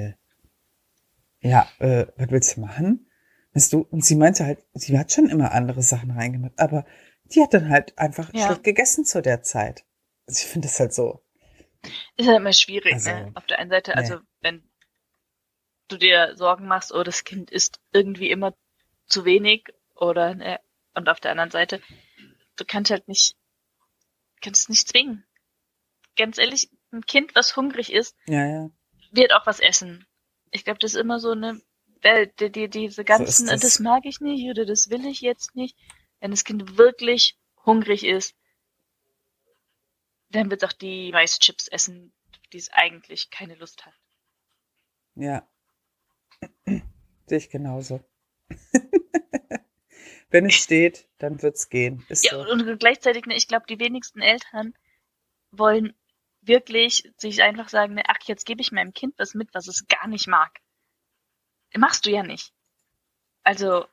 was willst du machen? Weißt du, und sie meinte halt, sie hat schon immer andere Sachen reingemacht, aber die hat dann halt einfach schlecht gegessen zu der Zeit. Also ich finde das halt so. Ist halt immer schwierig, also, ne? Auf der einen Seite, also wenn du dir Sorgen machst, oh, das Kind isst irgendwie immer zu wenig oder, ne, und auf der anderen Seite, du kannst nicht zwingen. Ganz ehrlich, ein Kind, was hungrig ist, wird auch was essen. Ich glaube, das ist immer so eine Welt, diese ganzen, so das mag ich nicht oder das will ich jetzt nicht. Wenn das Kind wirklich hungrig ist, dann wird es auch die Maischips essen, die es eigentlich keine Lust hat. Ja. Sehe ich genauso. Wenn es steht, dann wird's gehen. Ist ja, so. Und gleichzeitig, ne, ich glaube, die wenigsten Eltern wollen wirklich sich einfach sagen, ne, ach, jetzt gebe ich meinem Kind was mit, was es gar nicht mag. Machst du ja nicht. Also.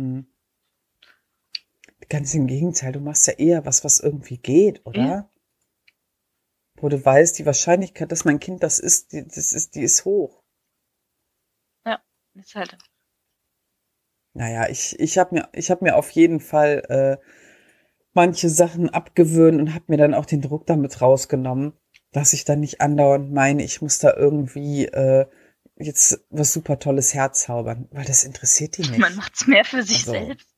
Ganz im Gegenteil, du machst ja eher was irgendwie geht, oder? Ja. Wo du weißt, die Wahrscheinlichkeit, dass mein Kind das isst, die ist hoch. Ja, ist halt. Naja, ich hab mir auf jeden Fall manche Sachen abgewöhnt und habe mir dann auch den Druck damit rausgenommen, dass ich dann nicht andauernd meine, ich muss da irgendwie jetzt was super Tolles herzaubern, weil das interessiert die nicht. Man macht's mehr für sich selbst.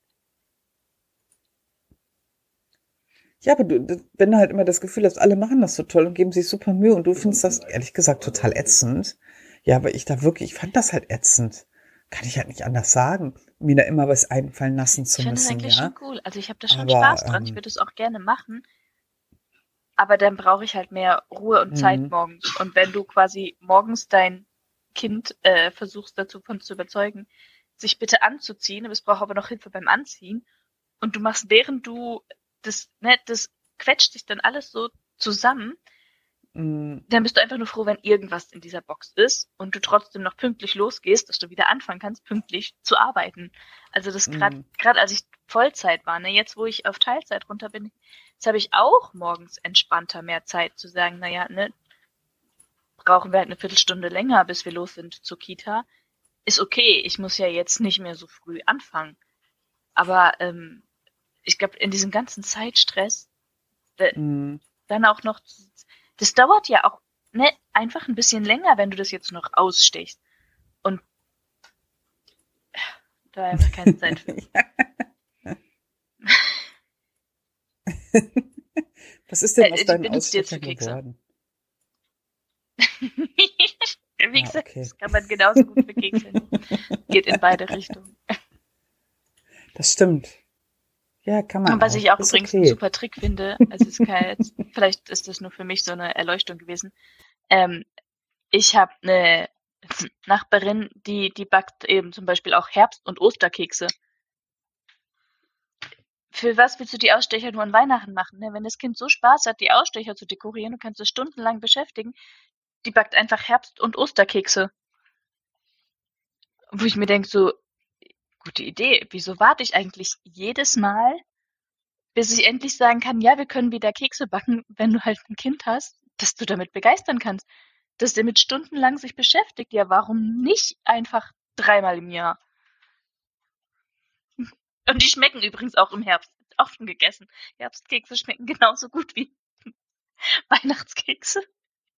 Ja, aber wenn du halt immer das Gefühl hast, alle machen das so toll und geben sich super Mühe und du findest das ehrlich gesagt total ätzend. Ja, aber ich fand das halt ätzend. kann ich halt nicht anders sagen, mir da immer was einfallen lassen Ich zu finde das müssen, eigentlich ja. schon cool. Also ich habe da schon Aber, Spaß dran. Ich würde es auch gerne machen, aber dann brauche ich halt mehr Ruhe und Zeit hm, morgens. Und wenn du quasi morgens dein Kind versuchst davon zu überzeugen, sich bitte anzuziehen, aber es braucht aber noch Hilfe beim Anziehen, und du machst, während du das quetscht sich dann alles so zusammen, hm, dann bist du einfach nur froh, wenn irgendwas in dieser Box ist und du trotzdem noch pünktlich losgehst, dass du wieder anfangen kannst, pünktlich zu arbeiten. Also das hm, gerade als ich Vollzeit war, ne, jetzt wo ich auf Teilzeit runter bin, jetzt habe ich auch morgens entspannter mehr Zeit zu sagen, naja, ne, brauchen wir halt eine Viertelstunde länger, bis wir los sind zur Kita. Ist okay, ich muss ja jetzt nicht mehr so früh anfangen. Aber ich glaube, in diesem ganzen Zeitstress, äh, hm. dann auch noch, das dauert ja auch, ne, einfach ein bisschen länger, wenn du das jetzt noch ausstichst. Und da einfach keine Zeit für. Was ist denn aus Die deinen benutzt du jetzt für Ausstechern Kekse. geworden? Wie Ah, gesagt, okay. das kann man genauso gut für Kekse nehmen. Geht in beide Richtungen. Das stimmt. Ja, kann man Und was ich auch. auch Ist übrigens einen okay. super Trick finde, also es kann jetzt, vielleicht ist das nur für mich so eine Erleuchtung gewesen. Ähm, Ich habe eine Nachbarin, die backt eben zum Beispiel auch Herbst- und Osterkekse. Für was willst du die Ausstecher nur an Weihnachten machen? Ne? Wenn das Kind so Spaß hat, die Ausstecher zu dekorieren, du kannst es stundenlang beschäftigen, die backt einfach Herbst- und Osterkekse. Wo ich mir denke, so, gute Idee, wieso warte ich eigentlich jedes Mal, bis ich endlich sagen kann, ja, wir können wieder Kekse backen, wenn du halt ein Kind hast, dass du damit begeistern kannst, dass der mit stundenlang sich beschäftigt. Ja, warum nicht einfach dreimal im Jahr? Und die schmecken übrigens auch im Herbst. Auch schon gegessen. Herbstkekse schmecken genauso gut wie Weihnachtskekse.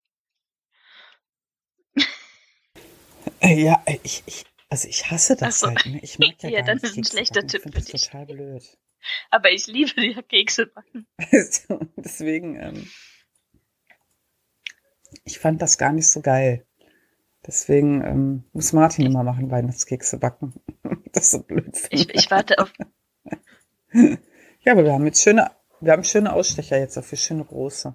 Ja, also ich hasse das Achso, halt, ne? Ich mag ja ja, gar dann nicht ist ein Kekse schlechter backen. Ich Tipp finde für das dich. total blöd. Aber ich liebe ja Kekse backen. Also, deswegen, ich fand das gar nicht so geil. Deswegen muss Martin Ich, immer machen, Weihnachtskekse backen. Das so blöd finde. ich warte auf. Ja, aber wir haben schöne Ausstecher jetzt, dafür schöne große.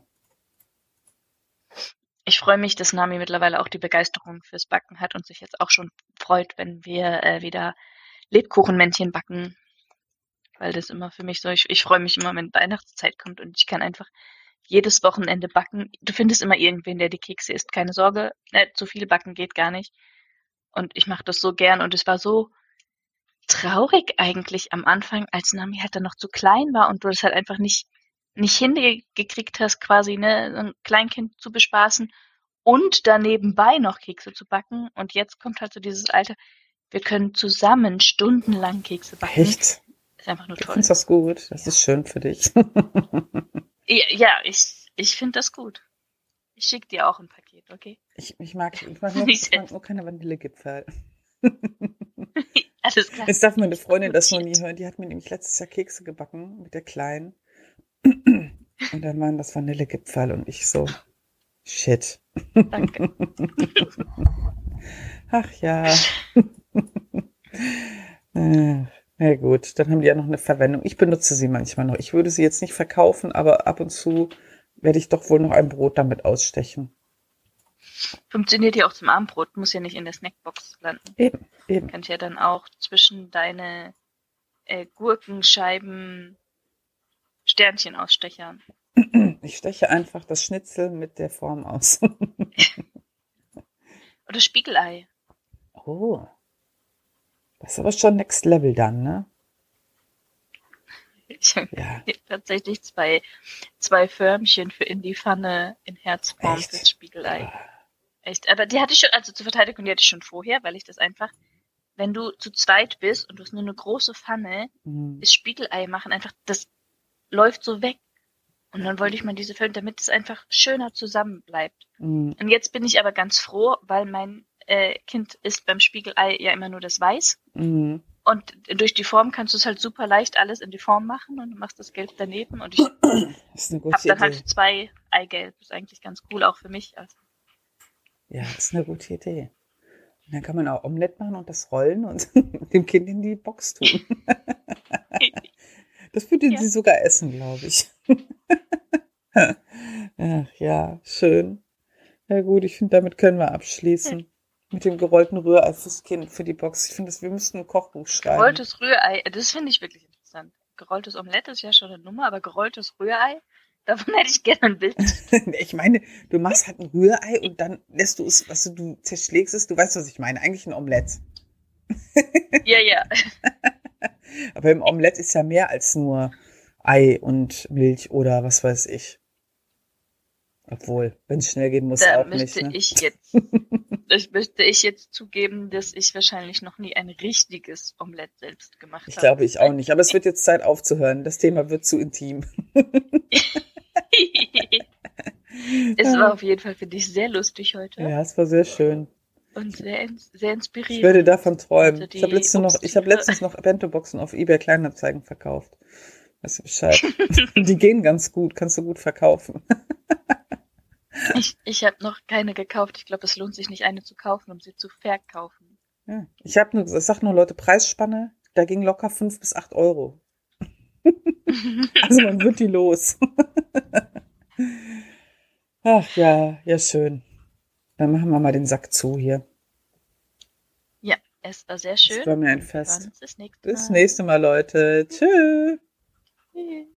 Ich freue mich, dass Nami mittlerweile auch die Begeisterung fürs Backen hat und sich jetzt auch schon freut, wenn wir wieder Lebkuchenmännchen backen. Weil das immer für mich so, ich freue mich immer, wenn Weihnachtszeit kommt und ich kann einfach jedes Wochenende backen. Du findest immer irgendwen, der die Kekse isst. Keine Sorge, zu viel backen geht gar nicht. Und ich mache das so gern und es war so traurig eigentlich am Anfang, als Nami halt dann noch zu klein war und du das halt einfach nicht hingekriegt hast, quasi, ne, so ein Kleinkind zu bespaßen und dann nebenbei noch Kekse zu backen. Und jetzt kommt halt so dieses Alter, wir können zusammen stundenlang Kekse backen. Echt? Ist einfach nur Du toll. findest das gut? Das Ja, ist schön für dich. ja, ich finde das gut. Ich schicke dir auch ein Paket, okay? Nicht Ich mag selbst. nur keine Vanillekipferl. Alles klar, Jetzt darf meine Freundin das noch nie notiert. hören. Die hat mir nämlich letztes Jahr Kekse gebacken mit der Kleinen. Und dann waren das Vanillekipferl und ich so, shit. Danke. Ach ja. Na gut, dann haben die ja noch eine Verwendung. Ich benutze sie manchmal noch. Ich würde sie jetzt nicht verkaufen, aber ab und zu werde ich doch wohl noch ein Brot damit ausstechen. Funktioniert ja auch zum Abendbrot, muss ja nicht in der Snackbox landen. Eben, eben. Kannst ja dann auch zwischen deine Gurkenscheiben Sternchen ausstechern. Ich steche einfach das Schnitzel mit der Form aus. Oder Spiegelei. Oh, das ist aber schon Next Level dann, ne? Ich habe Ja, tatsächlich zwei Förmchen für in die Pfanne in Herzform fürs echt. Spiegelei. Echt. Aber die hatte ich schon, also zur Verteidigung, die hatte ich schon vorher, weil ich das einfach, wenn du zu zweit bist und du hast nur eine große Pfanne, Hm, ist Spiegelei machen einfach, das läuft so weg. Und dann wollte ich mal diese Förmchen, damit es einfach schöner zusammen bleibt. hm, Und jetzt bin ich aber ganz froh, weil mein Kind isst beim Spiegelei ja immer nur das Weiß. hm. Und durch die Form kannst du es halt super leicht alles in die Form machen und du machst das Gelb daneben. Und ich Das ist eine habe gute dann halt Idee. 2 Eigelb. Ist eigentlich ganz cool, auch für mich. Also, Ja, ist eine gute Idee. Dann kann man auch Omelette machen und das rollen und dem Kind in die Box tun. Das würde Ja. sie sogar essen, glaube ich. Ach ja, schön. Ja gut, ich finde, damit können wir abschließen. Mit dem gerollten Rührei fürs Kind, für die Box. Ich finde, wir müssten ein Kochbuch schreiben. Gerolltes Rührei, das finde ich wirklich interessant. Gerolltes Omelette ist ja schon eine Nummer, aber gerolltes Rührei, davon hätte ich gerne ein Bild. Ich meine, du machst halt ein Rührei und dann lässt du es, du zerschlägst es, du weißt, was ich meine. Eigentlich ein Omelett. Ja, ja. Aber im Omelett ist ja mehr als nur Ei und Milch oder was weiß ich. Obwohl, wenn es schnell gehen muss, Da auch nicht. Ne? Möchte ich jetzt zugeben, dass ich wahrscheinlich noch nie ein richtiges Omelett selbst gemacht habe. Ich glaube, ich auch nicht. Aber es wird jetzt Zeit aufzuhören. Das Thema wird zu intim. Es war auf jeden Fall, finde ich, sehr lustig heute. Ja, es war sehr schön. Und sehr, sehr inspirierend. Ich werde davon träumen. Also ich habe letztens noch Bento-Boxen auf eBay Kleinanzeigen verkauft. Weißt du Bescheid? Die gehen ganz gut, kannst du gut verkaufen. Ich habe noch keine gekauft. Ich glaube, es lohnt sich nicht, eine zu kaufen, um sie zu verkaufen. Ja. Ich sag nur Leute, Preisspanne, da ging locker 5 bis 8 Euro. Also man wird die los. Ach ja, ja schön. Dann machen wir mal den Sack zu hier. Ja, es war sehr schön. Es war mir ein Fest. Wir hören uns das nächste Mal. Bis nächste Mal, Leute. Tschüss. Tschüss.